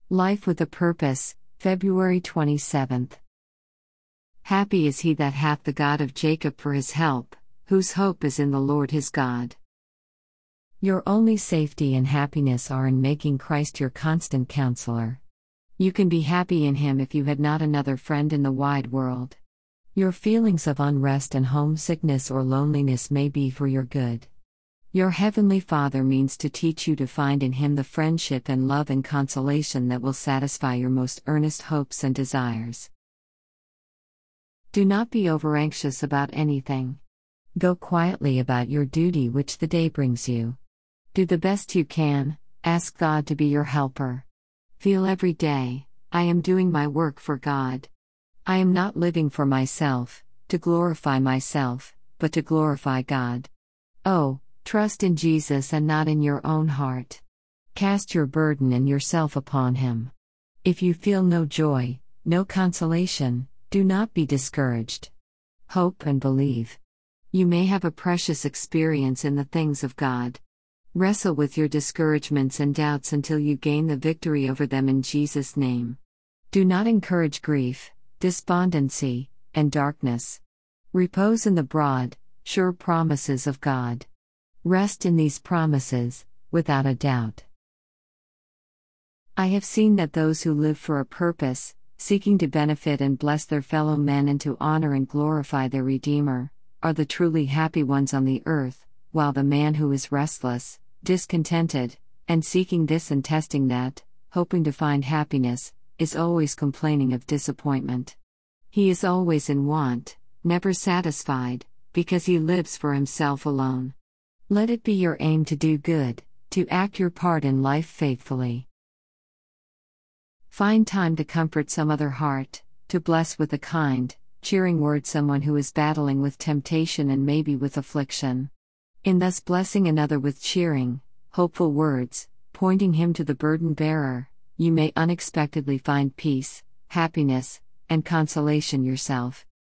Life with a Purpose, February 27th. Happy is he that hath the God of Jacob for his help, whose hope is in the Lord his God. Your only safety and happiness are in making Christ your constant counselor. You can be happy in him if you had not another friend in the wide world. Your feelings of unrest and homesickness or loneliness may be for your good. Your Heavenly Father means to teach you to find in Him the friendship and love and consolation that will satisfy your most earnest hopes and desires. Do not be overanxious about anything. Go quietly about your duty which the day brings you. Do the best you can, ask God to be your helper. Feel every day, I am doing my work for God. I am not living for myself, to glorify myself, but to glorify God. Oh, trust in Jesus and not in your own heart. Cast your burden and yourself upon Him. If you feel no joy, no consolation, do not be discouraged. Hope and believe. You may have a precious experience in the things of God. Wrestle with your discouragements and doubts until you gain the victory over them in Jesus' name. Do not encourage grief, despondency, and darkness. Repose in the broad, sure promises of God. Rest in these promises, without a doubt. I have seen that those who live for a purpose, seeking to benefit and bless their fellow men and to honor and glorify their Redeemer, are the truly happy ones on the earth, while the man who is restless, discontented, and seeking this and testing that, hoping to find happiness, is always complaining of disappointment. He is always in want, never satisfied, because he lives for himself alone. Let it be your aim to do good, to act your part in life faithfully. Find time to comfort some other heart, to bless with a kind, cheering word someone who is battling with temptation and maybe with affliction. In thus blessing another with cheering, hopeful words, pointing him to the burden bearer, you may unexpectedly find peace, happiness, and consolation yourself.